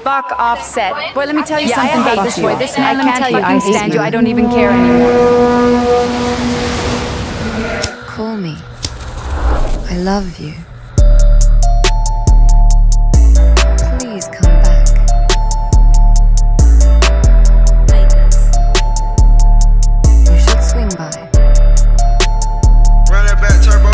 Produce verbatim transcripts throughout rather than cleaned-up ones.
Fuck Offset. Boy, let me tell you Yeah, something I about hate this you. boy. This man, I let me can't tell you, I fucking hate stand you. you. I don't even care anymore. Call me. I love you. Please come back. You should swing by. Run that back, turbo.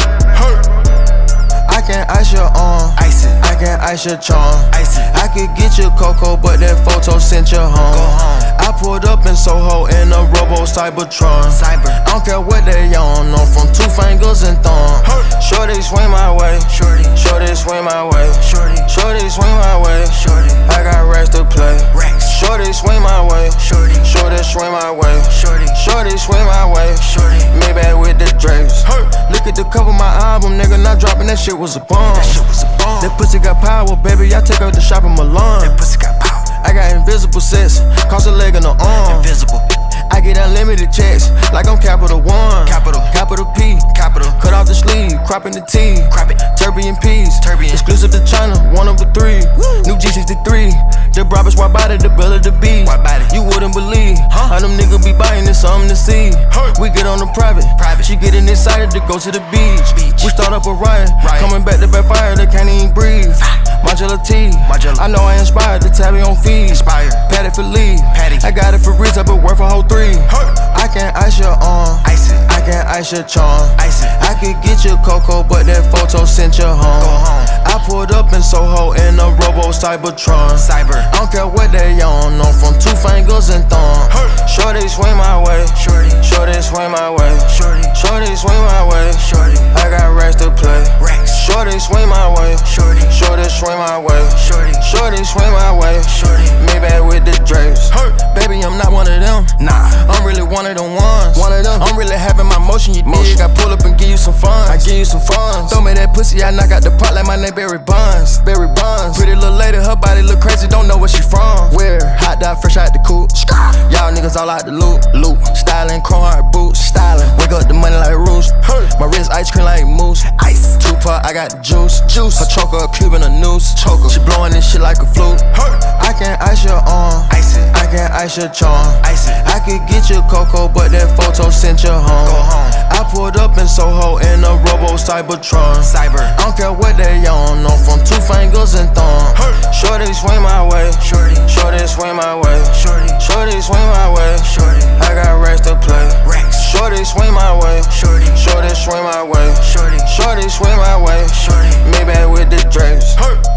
I can ice your arm, ice it. I can ice your charm, ice it. I could get you cocoa, but that photo sent you home. Go home. I pulled up in Soho in a Robo Cybertron. Cyber. I don't care what they on, I'm from Two Fingers and Thumb. Shorty swing my way, shorty. Shorty swing my way, shorty. Shorty swing my way, shorty. I got racks to play, racks. Shorty swing my way, shorty. Shorty swing my way, shorty. Shorty swing my way, shorty. Maybach with the drapes. Look at the cover of my album, nigga. Not dropping that shit was a bomb. That shit was a bomb. That pussy got power, baby. I take her to shop in Milan. That pussy got power. I got invisible sex, cost a leg and an arm. Invisible. I get unlimited checks, like I'm Capital One. Capital, Capital P, Capital. Cut off the sleeve, cropping the T, crop it. Turbian P's, Turbian. Exclusive to China, one of the three. Woo. New G sixty-three, the Roberts wide body, the bill of the beast. You wouldn't believe huh? how them niggas be buying this something to see. Hey. We get on the private, private. She getting excited to go to the beach. beach. We start up a riot, riot. Coming back to backfire, they can't even breathe. Modular T, Modular. I know I inspired the tabby on feed. Inspired. Patty for lead, Patty. I got it for Reese, I been worth a whole three. Hey. I can ice your arm, ice it. I can ice your charm, ice it. I could get you cocoa, but that photo sent you home. Go home. I pulled up in Soho in a Robo Cybertron. Cyber. I don't care what they on, I'm from Two Fingers and Thumb. Hey. Shorty swing my way, shorty. Shorty swing my way, shorty. Shorty swing my way, shorty. I got racks to play, racks. Shorty swing my way, shorty. Shorty swing my way, shorty. Shorty swing my way, shorty. Maybach with the drapes. Hey. Baby, I'm not one of them. Nah, I'm really one of them ones. One of them. I'm really having my motion. You motion. I pull up and give you some fun. I give you some fun. Throw me that pussy, I knock out the pot like my name Barry Bonds. Barry Bonds. Pretty little lady, her body look crazy. Don't know where she from. Where? Hot dog, fresh out the coop. Y'all niggas all out the loop. Loop. Styling, chrome heart boots. Styling. Wake up the money like Rouge. Hey. My wrist ice cream like mousse. Ice. Tupac, I got the juice. Juice. Her choker, a cube and a noose. Choker. She blowing this shit like a flute. Hey. I can ice your arm. Ice it. I can ice your charm. Ice it. I could get you cocoa, but that photo sent you home. Go home. I pulled up in Soho in a Robo Cybertron. Cyber. I don't care what they on, I'm from Two Fingers and Thumb. Hey. Shorty swing my way, shorty. Shorty swing my way, shorty. Shorty swing my way, shorty. I got racks to play, racks. Shorty swing my way, shorty. Shorty swing my way, shorty. Shorty swing my way, shorty. Maybach with the drapes. Hey.